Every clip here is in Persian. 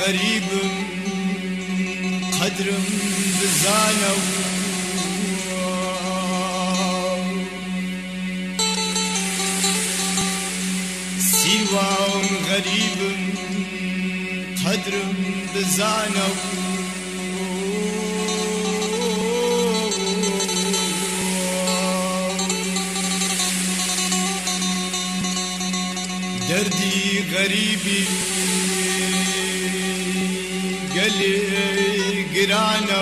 غريبم قدرم بزانه سیوام غريبم قدرم بزانه دردي غريبي قلي قرانه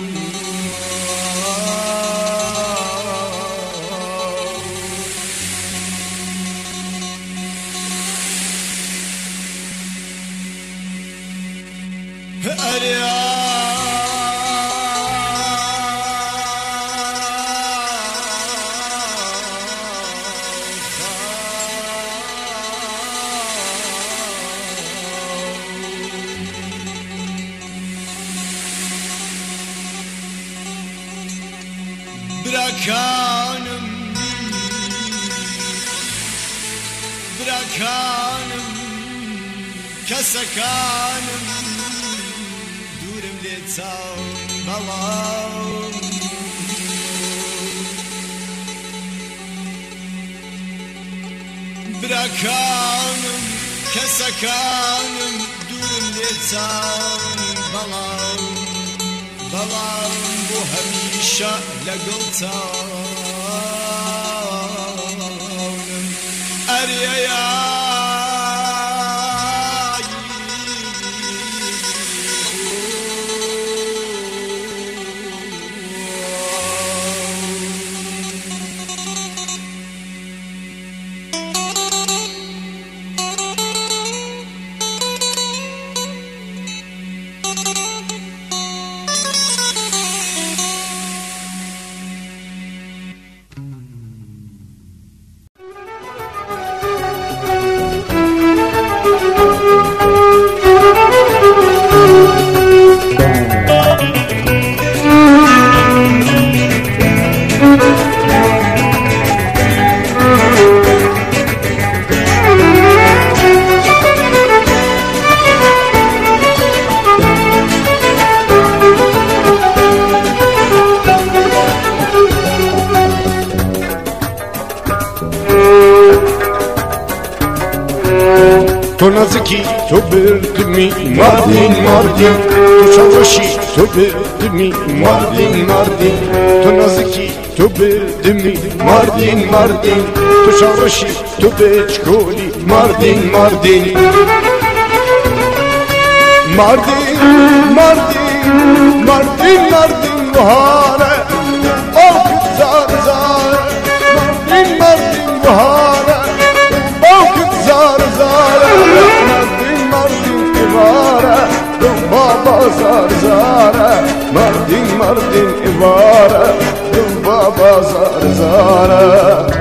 براكانم كسكانم دورم ليتساو بلام براكانم كسكانم دورم ليتساو بلام بو هميشه لقلتانم أرياي تو نازکی تو بردمی مردین مردین تو شاوشی تو بردمی مردین مردین تو نازکی تو بردمی مردین مردین تو شاوشی تو بچکولی مردین مردین مردین مردین مردین مردین بهاره آخ زار زار مردین مردین بهاره آخ زار زار مردین مردین ایواره دو بابا زار زاره مردین مردین ایواره دو بابا زار زاره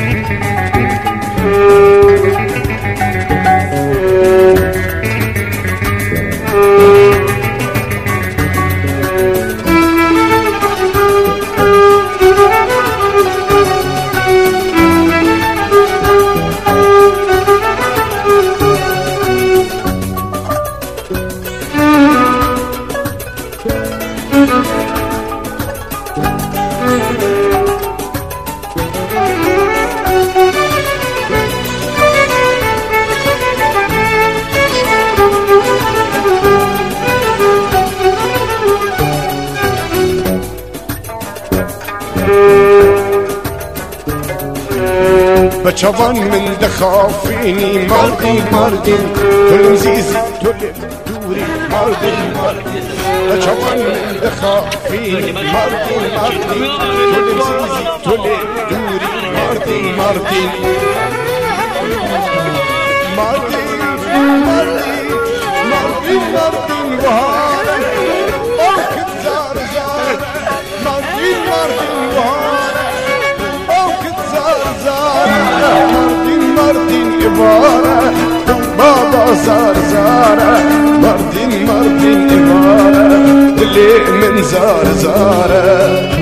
بچوان من دخافيني مردين مردين تلم زيزي تلم دوري مردين مردين بچوان من دخافيني مردين مردين تلم زيزي تلم دوري مردين مردين مردين مردين مردين مردين وهاري أوكد زار زار مردين مردين وهاري أوكد زار زار مردين مردين إبارة بابا زار زارة مردين مردين إبارة اللي من زار زارة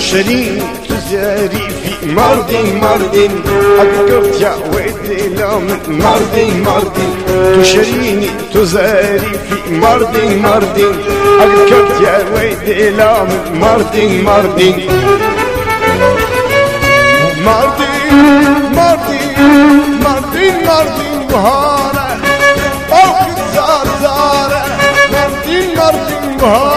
شرين تزاريفي مردين مردين أذكرت يا ويدي لام مردين مردين تشريني تزاريفي مردين مردين أذكرت يا ويدي لام مردين مردين مردين مردين مردين مردين بهارة أو كتزار زارة مردين مردين بهارة